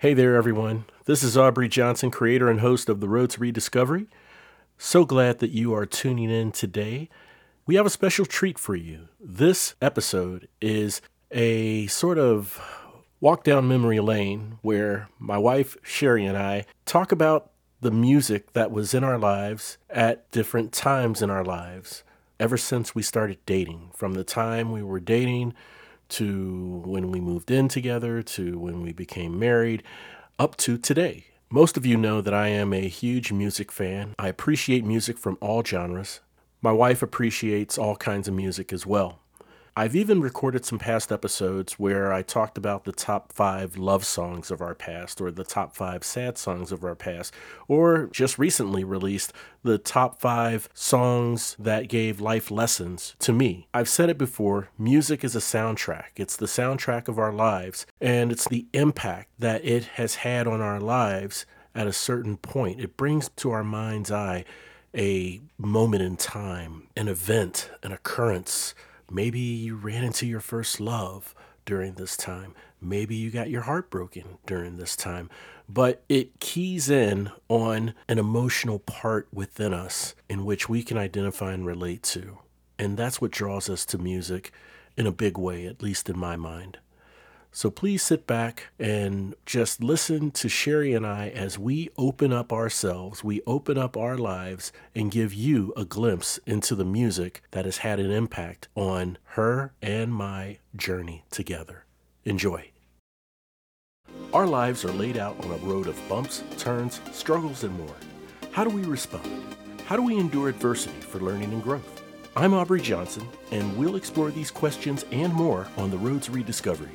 Hey there, everyone. This is Aubrey Johnson, creator and host of The Road to Rediscovery. So glad that you are tuning in today. We have a special treat for you. This episode is a sort of walk down memory lane where my wife, Sherry, and I talk about the music that was in our lives at different times in our lives, ever since we started dating, from the time we were dating to when we moved in together, to when we became married, up to today. Most of you know that I am a huge music fan. I appreciate music from all genres. My wife appreciates all kinds of music as well. I've even recorded some past episodes where I talked about the top 5 love songs of our past, or the top 5 sad songs of our past, or just recently released the top 5 songs that gave life lessons to me. I've said it before, music is a soundtrack. It's the soundtrack of our lives, and it's the impact that it has had on our lives at a certain point. It brings to our mind's eye a moment in time, an event, an occurrence. Maybe you ran into your first love during this time. Maybe you got your heart broken during this time. But it keys in on an emotional part within us in which we can identify and relate to. And that's what draws us to music in a big way, at least in my mind. So please sit back and just listen to Sherry and I as we open up ourselves, we open up our lives, and give you a glimpse into the music that has had an impact on her and my journey together. Enjoy. Our lives are laid out on a road of bumps, turns, struggles, and more. How do we respond? How do we endure adversity for learning and growth? I'm Aubrey Johnson, and we'll explore these questions and more on The Road to Rediscovery.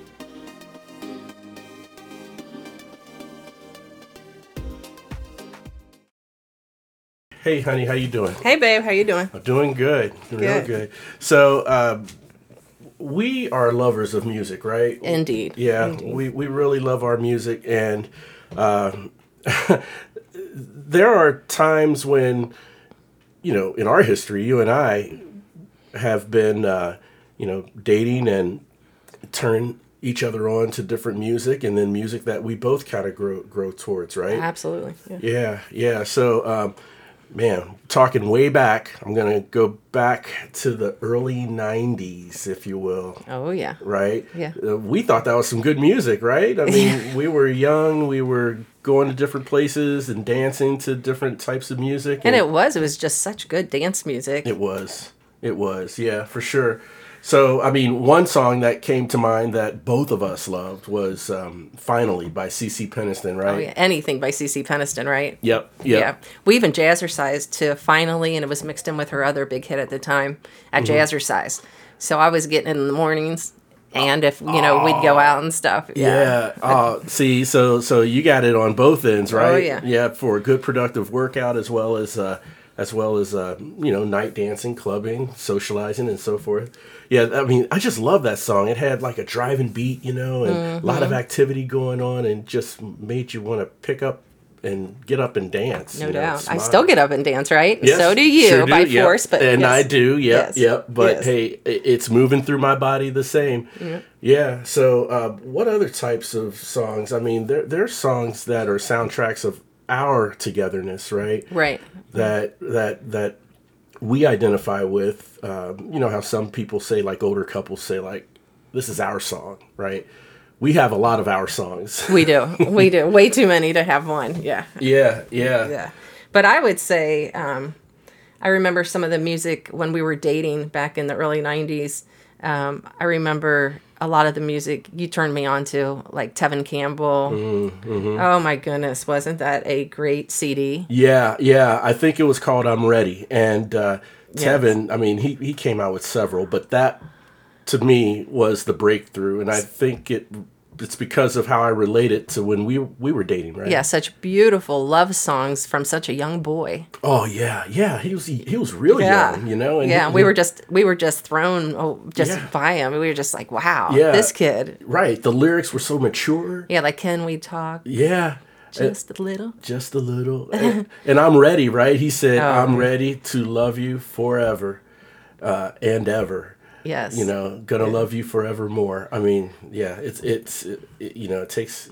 Hey, honey, how you doing? Hey, babe, how you doing? I'm doing good. Real good. So, we are lovers of music, right? Indeed. Yeah, Indeed. We really love our music, and there are times when, in our history, you and I have been, dating and turn each other on to different music, and then music that we both kind of grow towards, right? Absolutely. Yeah. So, man, talking way back, I'm going to go back to the early 90s, if you will. Oh, yeah. Right? Yeah. We thought that was some good music, right? I mean, we were young, we were going to different places and dancing to different types of music. And it was just such good dance music. It was, yeah, for sure. So, I mean, one song that came to mind that both of us loved was Finally by CeCe Peniston, right? Oh, yeah. Anything by CeCe Peniston, right? Yep. Yeah. We even jazzercised to Finally, and it was mixed in with her other big hit at the time at Jazzercise. So I was getting it in the mornings, and if, we'd go out and stuff. Yeah. See, so you got it on both ends, right? Oh, yeah. Yeah, for a good productive workout as well as night dancing, clubbing, socializing, and so forth. Yeah, I mean, I just love that song. It had like a driving beat, and a lot of activity going on, and just made you want to pick up and get up and dance. No doubt. I still get up and dance, right? Yes, so do you, sure do, by yep. force. But and yes. I do, yep. But yes. hey, it's moving through my body the same. Yep. Yeah. So, what other types of songs? I mean, there are songs that are soundtracks of our togetherness, right? Right. That we identify with. How some people say, like older couples say, like, this is our song, right? We have a lot of our songs. We do. Way too many to have one. Yeah. Yeah. But I would say, I remember some of the music when we were dating back in the early 90s. I remember a lot of the music you turned me on to, like Tevin Campbell. Mm-hmm. Oh my goodness, wasn't that a great CD? Yeah. I think it was called I'm Ready. And Tevin, I mean, he came out with several, but that, to me, was the breakthrough. And I think it's because of how I relate it to when we were dating, right? Yeah, such beautiful love songs from such a young boy. Oh yeah. He was really young, And yeah, we were just thrown by him. We were just like, wow, this kid. Right. The lyrics were so mature. Yeah, like, can we talk? Yeah. Just a little. Just a little. And I'm ready, right? He said, I'm ready to love you forever and ever. Yes. Gonna love you forevermore. I mean, yeah, it takes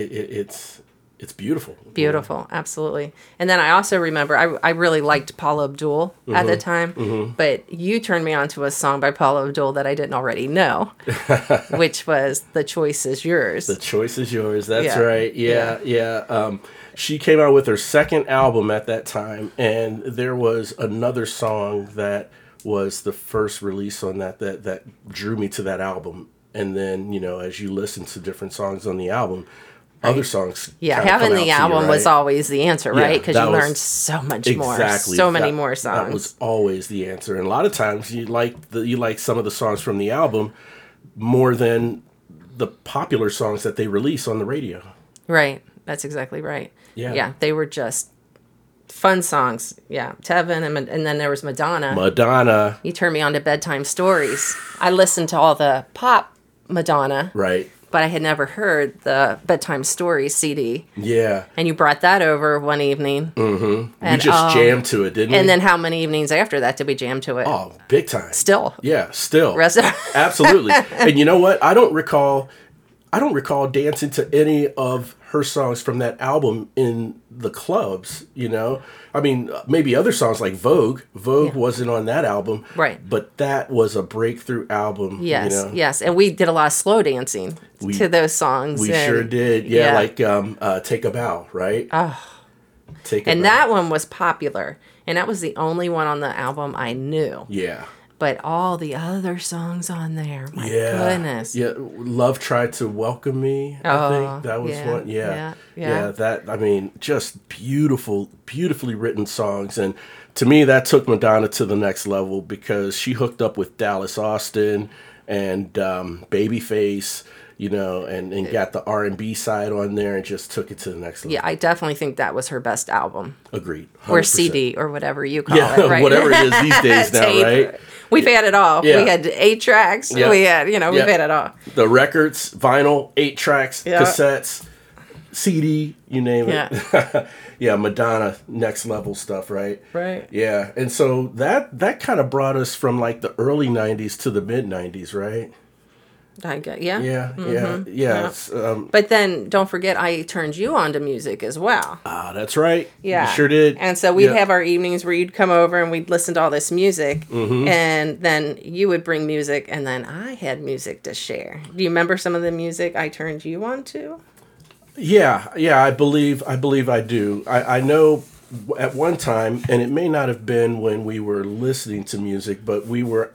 it's beautiful. Beautiful, absolutely. And then I also remember I really liked Paula Abdul at the time, but you turned me on to a song by Paula Abdul that I didn't already know, which was "The Choice Is Yours." The choice is yours. That's right. Yeah. She came out with her second album at that time, and there was another song that was the first release on that drew me to that album. And then, as you listen to different songs on the album, other songs. Yeah, having the album was always the answer, right? Because you learned so much more, so many more songs. That was always the answer, and a lot of times you like some of the songs from the album more than the popular songs that they release on the radio. Right, that's exactly right. Yeah, they were just fun songs. Yeah, Tevin, and then there was Madonna. Madonna. You turned me on to Bedtime Stories. I listened to all the pop Madonna. Right. But I had never heard the Bedtime Stories CD. Yeah. And you brought that over one evening. Mm-hmm. And we just jammed to it, didn't we? And then how many evenings after that did we jam to it? Oh, big time. Still. Yeah, still. Absolutely. And you know what? I don't recall dancing to any of her songs from that album in the clubs, I mean, maybe other songs like Vogue. Vogue wasn't on that album. Right. But that was a breakthrough album. Yes, yes. And we did a lot of slow dancing to those songs. We sure did. Yeah, like Take a Bow, right? Oh. Take a Bow. That one was popular. And that was the only one on the album I knew. Yeah. But all the other songs on there, my goodness. Yeah, Love Tried to Welcome Me, I think. That was one. Yeah, that, I mean, just beautifully written songs. And to me, that took Madonna to the next level because she hooked up with Dallas Austin and Babyface, and got the R&B side on there and just took it to the next level. Yeah, I definitely think that was her best album. Agreed. 100%. Or CD, or whatever you call it, right? Whatever it is these days now, right? We've had it all. Yeah. We had 8 tracks. Yeah. We had, we've had it all. The records, vinyl, 8 tracks, cassettes, CD, you name it. Yeah, Madonna, next level stuff, right? Right. Yeah, and so that kind of brought us from like the early 90s to the mid 90s, right? I get, yeah. Yeah. But then don't forget, I turned you on to music as well. Ah, that's right. Yeah, you sure did. And so we'd have our evenings where you'd come over and we'd listen to all this music, and then you would bring music, and then I had music to share. Do you remember some of the music I turned you on to? Yeah. I believe I do. I know at one time, and it may not have been when we were listening to music, but we were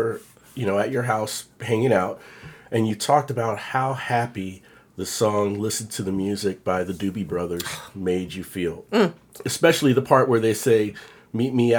at your house hanging out. And you talked about how happy the song "Listen to the Music" by the Doobie Brothers made you feel. Especially the part where they say, meet me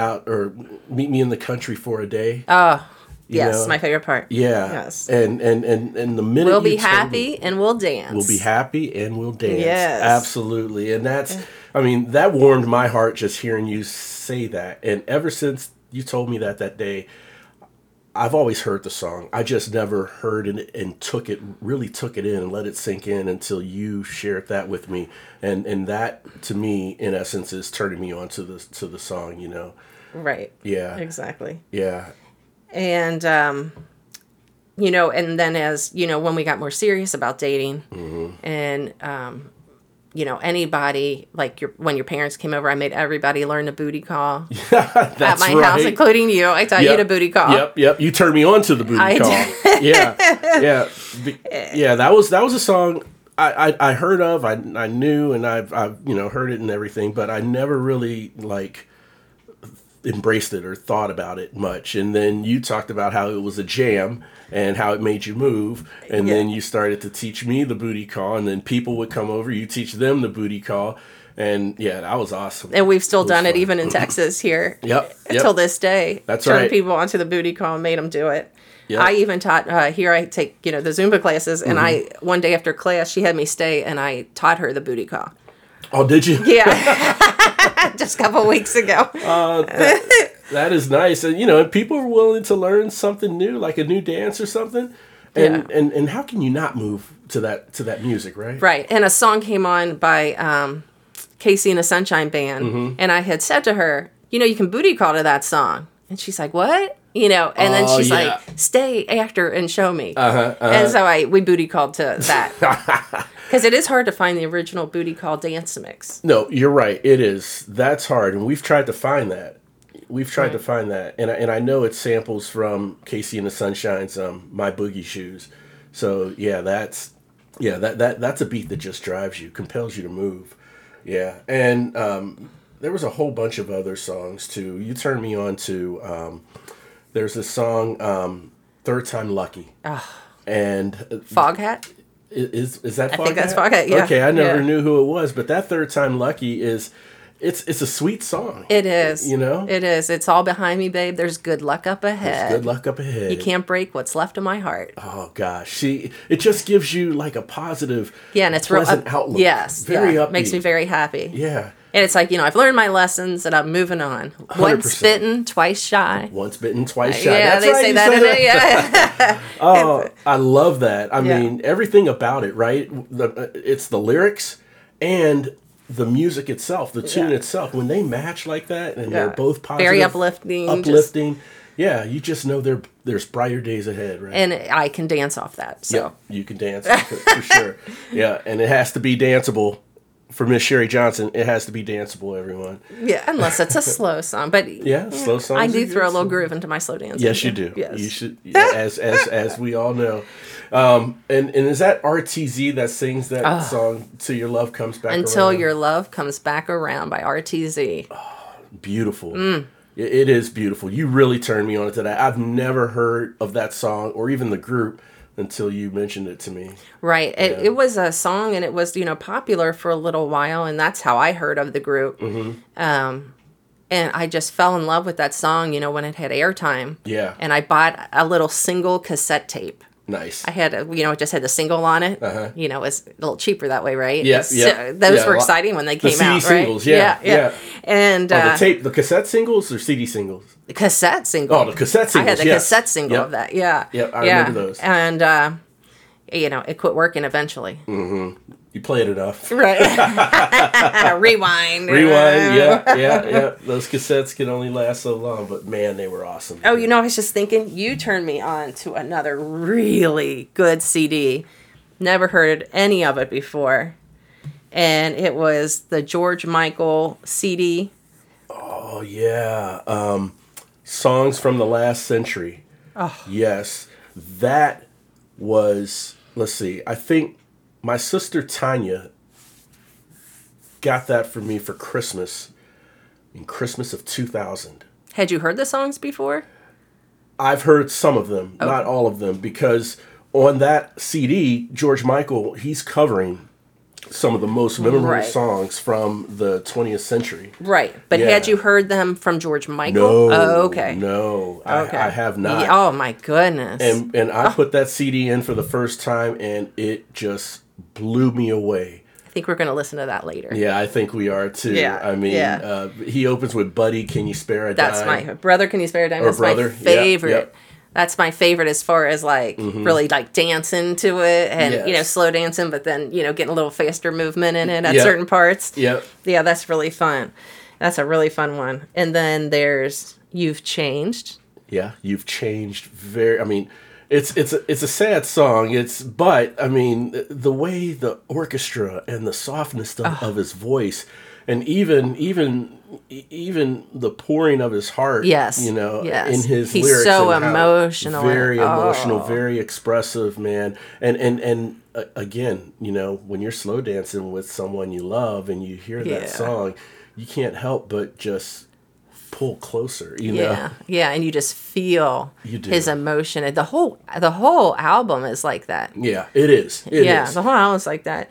in the country for a day. Oh, yes, my favorite part. Yeah. Yes. And the minute we'll be happy and we'll dance. We'll be happy and we'll dance. Yes. Absolutely. And that warmed my heart just hearing you say that. And ever since you told me that day, I've always heard the song. I just never heard it and really took it in and let it sink in until you shared that with me. And that, to me, in essence, is turning me on to the song, Right. Yeah. Exactly. Yeah. And, and then as, when we got more serious about dating and, anybody, like when your parents came over, I made everybody learn the booty call at my house, including you. I taught you the booty call. Yep. You turned me on to the booty call. Yeah. That was a song I heard of. I knew, and I've heard it and everything, but I never really embraced it or thought about it much. And then you talked about how it was a jam and how it made you move. And then you started to teach me the booty call, and then people would come over, you teach them the booty call. And that was awesome. And we've still done it even in Texas here. Until this day. That's right. Turned people onto the booty call and made them do it. Yep. I even taught, here I take, the Zumba classes, and one day after class, she had me stay, and I taught her the booty call. Oh, did you? Yeah. Just a couple weeks ago. That is nice. And, and people are willing to learn something new, like a new dance or something. And how can you not move to that music, right? Right. And a song came on by Casey and the Sunshine Band. And I had said to her, you can booty call to that song. And she's like, what? you know, and then Oh, she's yeah. like, stay after and show me. And so we booty called to that. Because it is hard to find the original booty call dance mix. No, you're right. It is. That's hard, and we've tried to find that. We've tried to find that, and I know it samples from Casey and the Sunshine's "My Boogie Shoes." So yeah, that's a beat that just drives you, compels you to move. Yeah, and there was a whole bunch of other songs too. You turned me on to. There's this song, "Third Time Lucky," and Foghat? is that? I think that's Foghat. Yeah. Okay, I never knew who it was, but that "Third Time Lucky" is. It's a sweet song. It is. You know? It is. It's all behind me, babe. There's good luck up ahead. There's good luck up ahead. You can't break what's left of my heart. Oh gosh, see, it just gives you like a positive, Yeah, and it's pleasant outlook. Yes, very upbeat. Makes me very happy. Yeah, And it's like, you know, I've learned my lessons and I'm moving on. Once 100%. bitten, twice shy. once bitten, twice shy. Yeah, That's they right, say you that said in it. Yeah. Oh, I love that. I Yeah. mean, everything about it, right? It's the lyrics and the music itself, the tune itself. When they match like that, and they're both positive, Very uplifting. uplifting. Yeah, you just know there's brighter days ahead, right? And I can dance off that. So. Yep, you can dance for sure. Yeah, and it has to be danceable. For Miss Sherry Johnson, it has to be danceable, everyone. Yeah, unless it's a slow song. But Yeah, slow songs. I are do good, throw a little so- groove into my slow dance. Yes, you do. Yes. You should, as we all know. And is that RTZ that sings that song "Till Your Love Comes Back"? Until Around? Your Love Comes Back Around by RTZ. Beautiful. Mm. It is beautiful. You really turned me on to that. I've never heard of that song or even the group until you mentioned it to me. Right. It was a song and it was, you know, popular for a little while. And that's how I heard of the group. Mm-hmm. And I just fell in love with that song, you know, when it had airtime. Yeah. And I bought a little single cassette tape. Nice. I had, it just had the single on it. You know, it's a little cheaper that way, right? Yeah, It's- yeah, those yeah, were a lot- exciting when they the came CD out, singles, right? yeah. And the cassette singles or CD singles? the cassette single. Oh, the cassette singles. I had the yes. cassette single Yep. of that. Yeah. Yep, I remember those. And, you know, it quit working eventually. You play it enough. Right. Rewind. Rewind, yeah. Those cassettes can only last so long, but man, they were awesome. Oh, you know, I was just thinking, you turned me on to another really good CD. Never heard any of it before. And it was the George Michael CD. Oh, yeah. Songs from the Last Century. Oh. Yes. That was, let's see, I think my sister Tanya got that for me for Christmas in Christmas of 2000. Had you heard the songs before? I've heard some of them, not all of them, because on that CD, George Michael, he's covering some of the most memorable Right. songs from the 20th century. Right. But Yeah. had you heard them from George Michael? No. Oh, okay. No. Okay. I have not. Oh, my goodness. And I put that CD in for the first time, and it just blew me away. I think we're going to listen to that later. Yeah, I think we are too. Yeah, I mean, yeah. he opens with "Buddy, Can You Spare a That's Dime?" my brother. Can you spare a dime? Or That's brother, my yep, favorite. yep. That's my favorite as far as like really like dancing to it and you know Yes. slow dancing, but then you know getting a little faster movement in it at Yep. certain parts. Yep. Yeah, that's really fun. That's a really fun one. And then there's "You've Changed." Yeah, you've changed very. I mean, it's a sad song. But I mean the way the orchestra and the softness of his voice, and even the pouring of his heart. Yes, you know, yes. in his He's lyrics. so and how emotional. very emotional, Oh. very expressive, man. And again, you know, when you're slow dancing with someone you love and you hear Yeah. that song, you can't help but just pull closer. You know. Yeah, yeah, and you just feel You do. his emotion. And the whole album is like that. Yeah, it is. It is. The whole album's like that.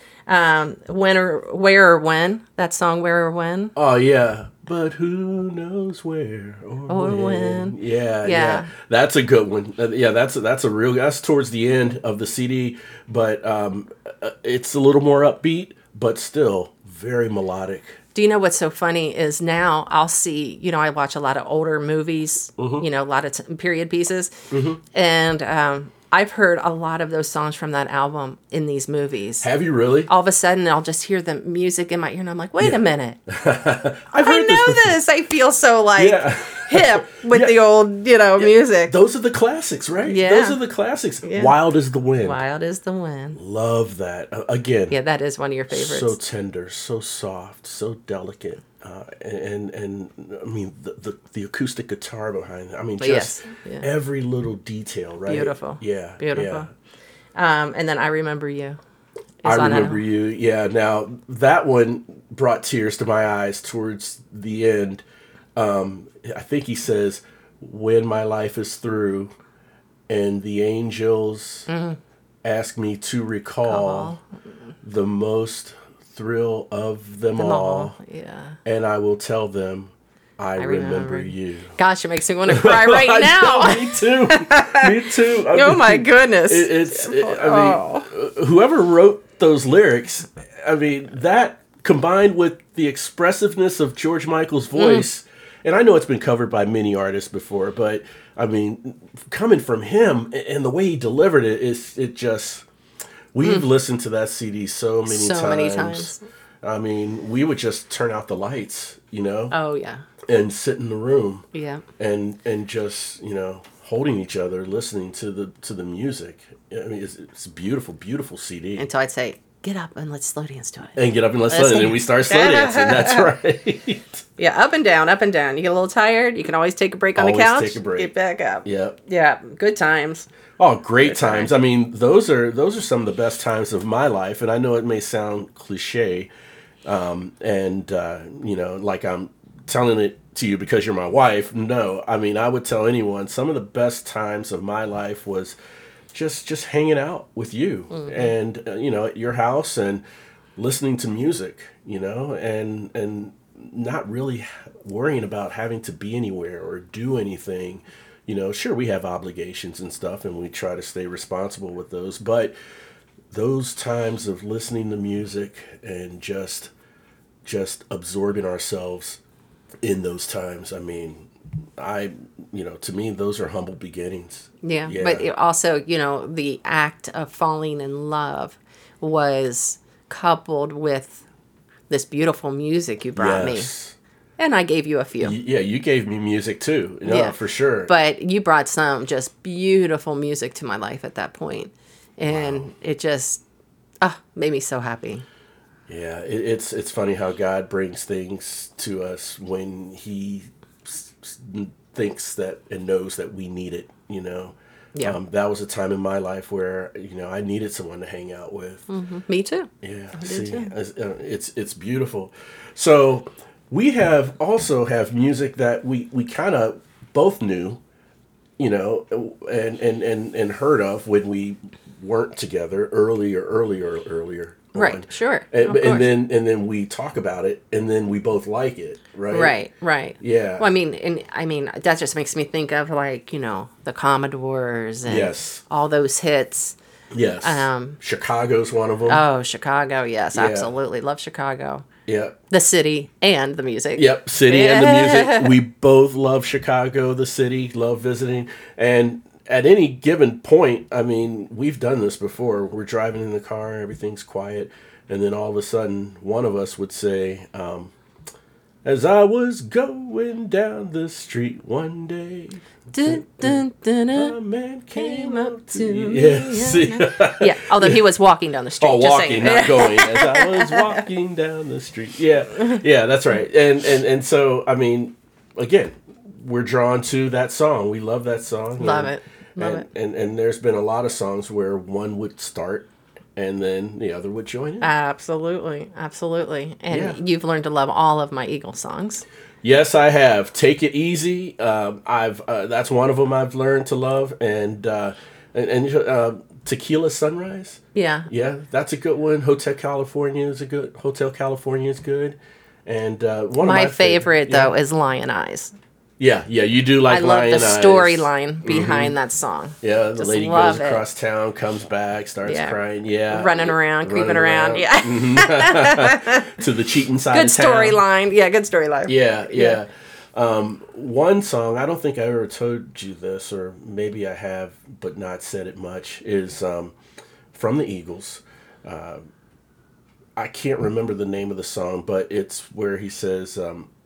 Where or when, that song "Where or When." Oh yeah, but who knows where or when. Yeah, Yeah. that's a good one. Yeah, that's towards the end of the CD, but it's a little more upbeat, but still very melodic. Do you know what's so funny is now I'll see, you know, I watch a lot of older movies, you know, a lot of period pieces. And I've heard a lot of those songs from that album in these movies. Have you really? All of a sudden, I'll just hear the music in my ear, and I'm like, wait a minute. I've heard I know this. I feel so like hip with the old, music. Those are the classics, right? Yeah. Those are the classics. Yeah. Wild as the Wind. Wild as the Wind. Love that. Again. Yeah, that is one of your favorites. So tender, so soft, so delicate. And I mean, the acoustic guitar behind it. I mean, just every little detail, right? Beautiful. Yeah. Beautiful. Yeah. And then I Remember You. I Remember You. Yeah. Now, that one brought tears to my eyes towards the end. I think he says, when my life is through and the angels ask me to recall the most thrill of them all. Yeah. And I will tell them, I remember you. Gosh, it makes me want to cry right now. Me too. Me too. Oh my goodness. Whoever wrote those lyrics, I mean, that combined with the expressiveness of George Michael's voice, and I know it's been covered by many artists before, but I mean, coming from him and the way he delivered it, it just... We've listened to that CD so many times. I mean, we would just turn out the lights, Oh, yeah. and sit in the room. Yeah. And just, holding each other, listening to the music. I mean, it's a beautiful, beautiful CD. Until I'd say, get up and let's slow dance to it. And get up and let's slow dance. And we start slow dancing. That's right. Yeah, up and down, up and down. You get a little tired, you can always take a break on the couch. Take a break. Get back up. Yep. Yeah, good times. Oh, great times. I mean, those are some of the best times of my life, and I know it may sound cliche, like I'm telling it to you because you're my wife. No, I mean, I would tell anyone some of the best times of my life was just hanging out with you and at your house and listening to music, and not really worrying about having to be anywhere or do anything. Sure, we have obligations and stuff, and we try to stay responsible with those. But those times of listening to music and just absorbing ourselves in those times, I mean, to me, those are humble beginnings. Yeah. But also, the act of falling in love was coupled with this beautiful music you brought me. And I gave you a few. Yeah, you gave me music too. No, for sure. But you brought some just beautiful music to my life at that point. And it just made me so happy. Yeah, it's funny how God brings things to us when he thinks that and knows that we need it, Yeah. That was a time in my life where, I needed someone to hang out with. Mm-hmm. Me too. Yeah, it's beautiful. So... we also have music that we kind of both knew, and heard of when we weren't together earlier. Right, sure. And then we talk about it, and then we both like it, right? Right. Yeah. Well, I mean, that just makes me think of the Commodores and all those hits. Yes. Chicago's one of them. Oh, Chicago, yes, absolutely. Love Chicago. Yeah. The city and the music. Yep, city and the music. We both love Chicago, the city, love visiting. And at any given point, I mean, we've done this before. We're driving in the car, everything's quiet, and then all of a sudden, one of us would say, as I was going down the street one day, a man came up to me. Yeah, although he was walking down the street. Oh, walking, not going. As I was walking down the street. Yeah, that's right. And so, I mean, again, we're drawn to that song. We love that song. Love it. And there's been a lot of songs where one would start and then the other would join in. Absolutely. And you've learned to love all of my Eagles songs. Yes, I have. Take It Easy. That's one of them I've learned to love, and Tequila Sunrise. Yeah, that's a good one. Hotel California is good. And one of my favorite though is Lion Eyes. Yeah, you do like Lion Eyes. I love the storyline behind that song. Yeah, the lady goes across town, comes back, starts crying. Yeah, running around, creeping around. Yeah, to the cheating side. Good storyline. Yeah, good storyline. Yeah. One song, I don't think I ever told you this, or maybe I have, but not said it much, is from the Eagles. I can't remember the name of the song, but it's where he says,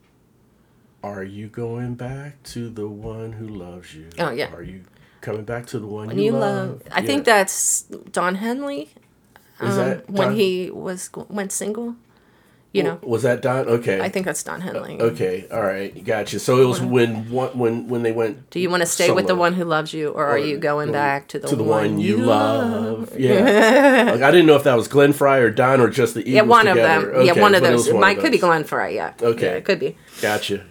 "Are you going back to the one who loves you? Oh, yeah. Are you coming back to the one When you you love?" love, I think that's Don Henley. Is that When Don? he went single, you know. Was that Don? Okay. I think that's Don Henley. Okay, all right, gotcha. So it was when they went. Do you want to stay with the solo. one who loves you, or are you going back to the one you love? Yeah, like, I didn't know if that was Glenn Fry or Don or just the Eagles Yeah, one together. of them. Okay, Yeah, one of but those. was It one might of could be those. Glenn Fry. Yeah. Okay, Yeah, it could be. Gotcha.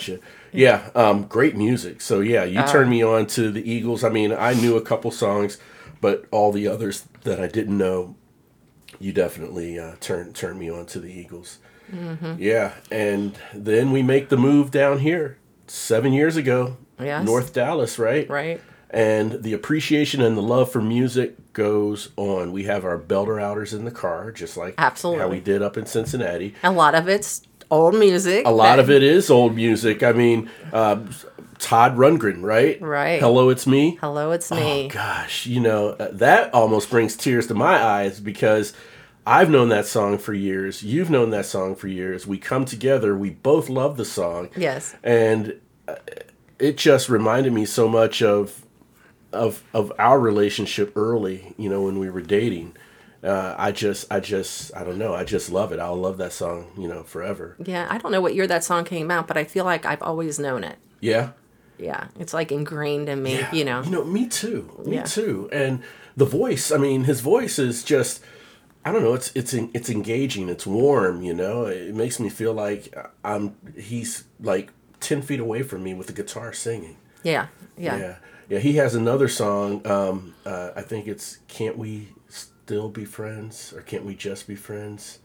Yeah, great music. So yeah, you turned me on to the Eagles. I mean, I knew a couple songs, but all the others that I didn't know, you definitely turned me on to the Eagles. Mm-hmm. Yeah, and then we make the move down here 7 years ago. Yes. North Dallas, right? Right. And the appreciation and the love for music goes on. We have our belter outers in the car, just like Absolutely. how we did up in Cincinnati. A lot of it's old music. A lot of it is old music. I mean, Todd Rundgren, right? Right. Hello, It's Me. Hello, it's me. Oh, gosh, that almost brings tears to my eyes because I've known that song for years. You've known that song for years. We come together. We both love the song. Yes. And it just reminded me so much of our relationship early, when we were dating. I don't know. I just love it. I'll love that song, forever. Yeah, I don't know what year that song came out, but I feel like I've always known it. Yeah. Yeah, it's like ingrained in me, Yeah. Me too. Me Yeah. too. And the voice, I mean, his voice is just, I don't know, it's engaging, it's warm, It makes me feel like he's like 10 feet away from me with the guitar singing. Yeah. Yeah, he has another song, I think it's Can't We Still Be Friends, or Can't We Just Be Friends?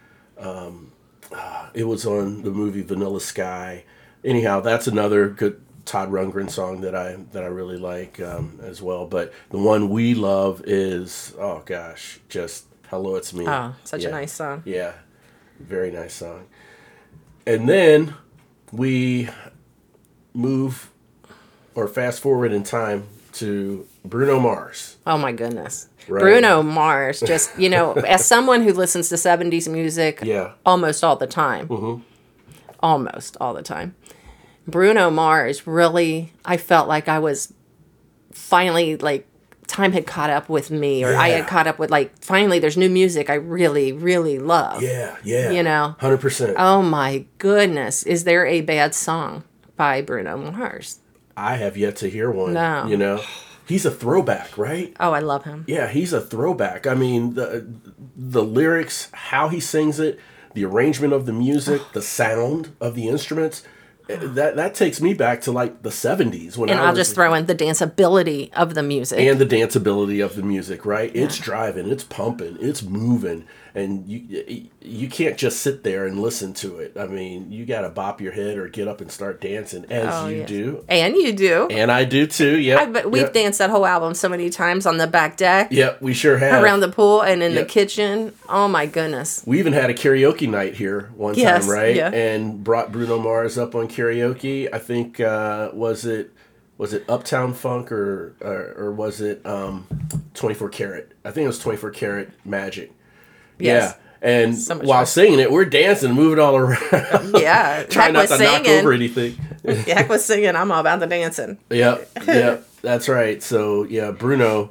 It was on the movie Vanilla Sky. Anyhow, that's another good Todd Rundgren song that I really like as well. But the one we love is, oh gosh, just Hello, It's Me. Oh, such a nice song. Yeah, very nice song. And then we move or fast forward in time to Bruno Mars. Oh my goodness. Right. Bruno Mars, just, as someone who listens to 70s music almost all the time. Mm-hmm. Almost all the time. Bruno Mars really, I felt like I was finally, like, time had caught up with me, or I had caught up with, like, finally there's new music I really, really love. Yeah. 100%. Oh my goodness. Is there a bad song by Bruno Mars? I have yet to hear one. No. He's a throwback, right? Oh, I love him. Yeah, he's a throwback. I mean, the lyrics, how he sings it, the arrangement of the music, the sound of the instruments, that takes me back to like the 70s. And I'll just throw in the danceability of the music. And the danceability of the music, right? Yeah. It's driving, it's pumping, it's moving. And you can't just sit there and listen to it. I mean, you got to bop your head or get up and start dancing as you do. And you do. And I do too, yeah. We've danced that whole album so many times on the back deck. Yep, we sure have. Around the pool and in the kitchen. Oh my goodness. We even had a karaoke night here one time, right? Yeah. And brought Bruno Mars up on karaoke. I think, was it Uptown Funk or was it 24 Karat? I think it was 24 Karat Magic. Yes. Yeah, and so while singing it, we're dancing, moving all around. Yeah, trying not to knock over anything. Heck was singing. I'm all about the dancing. Yeah, that's right. So yeah, Bruno,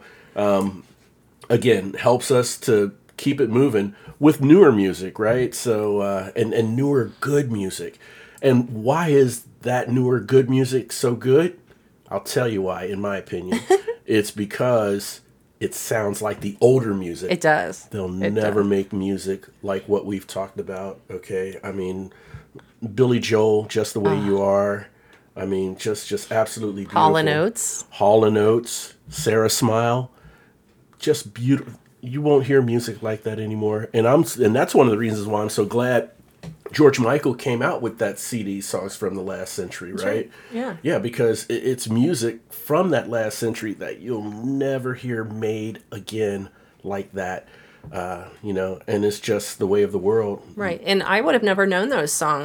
again, helps us to keep it moving with newer music, right? So and newer good music. And why is that newer good music so good? I'll tell you why. In my opinion, it's because it sounds like the older music. It does. They'll never make music like what we've talked about, okay? I mean, Billy Joel, Just the Way You Are. I mean, just absolutely beautiful. Hall & Oates, Sarah Smile. Just beautiful. You won't hear music like that anymore. And that's one of the reasons why I'm so glad George Michael came out with that CD, Songs from the Last Century, right? Yeah. Yeah, because it's music from that last century that you'll never hear made again like that, and it's just the way of the world. Right, and I would have never known those songs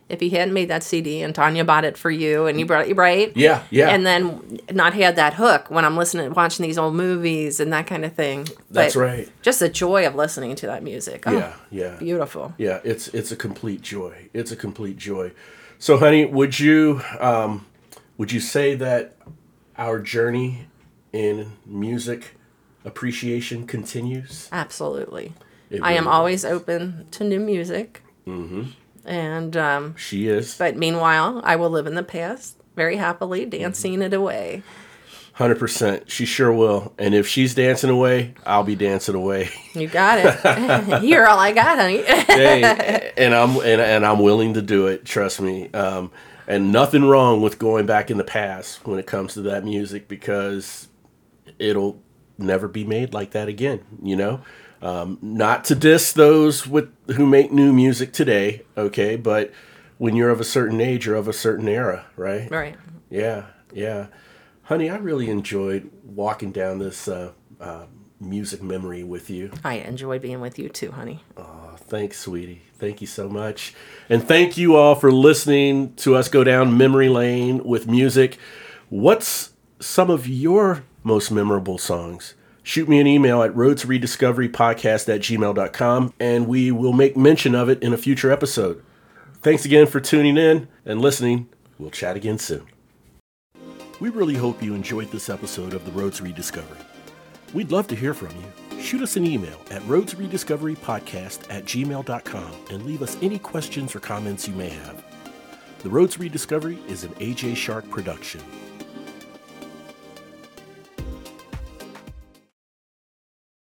if he hadn't made that CD and Tanya bought it for you and you brought it, right? Yeah, yeah. And then not had that hook when I'm watching these old movies and that kind of thing. That's But right. Just the joy of listening to that music. Oh, Yeah. beautiful. Yeah, it's a complete joy. It's a complete joy. So, honey, would you say that our journey in music appreciation continues? Absolutely. It I am really always open to new music. Mm-hmm. And She is. but meanwhile, I will live in the past very happily, dancing it away. 100%. She sure will. And if she's dancing away, I'll be dancing away. You got it. You're all I got, honey. Hey, and I'm willing to do it. Trust me. And nothing wrong with going back in the past when it comes to that music, because it'll never be made like that again. You know, not to diss those who make new music today. Okay, but when you're of a certain age or of a certain era, right? Right. Yeah. Honey, I really enjoyed walking down this music memory with you. I enjoy being with you too, honey. Oh, thanks, sweetie. Thank you so much. And thank you all for listening to us go down memory lane with music. What's some of your most memorable songs? Shoot me an email at roadsrediscoverypodcast@gmail.com, and we will make mention of it in a future episode. Thanks again for tuning in and listening. We'll chat again soon. We really hope you enjoyed this episode of the Roads Rediscovery. We'd love to hear from you. Shoot us an email at roadsrediscoverypodcast@gmail.com and leave us any questions or comments you may have. The Roads Rediscovery is an AJ Shark production.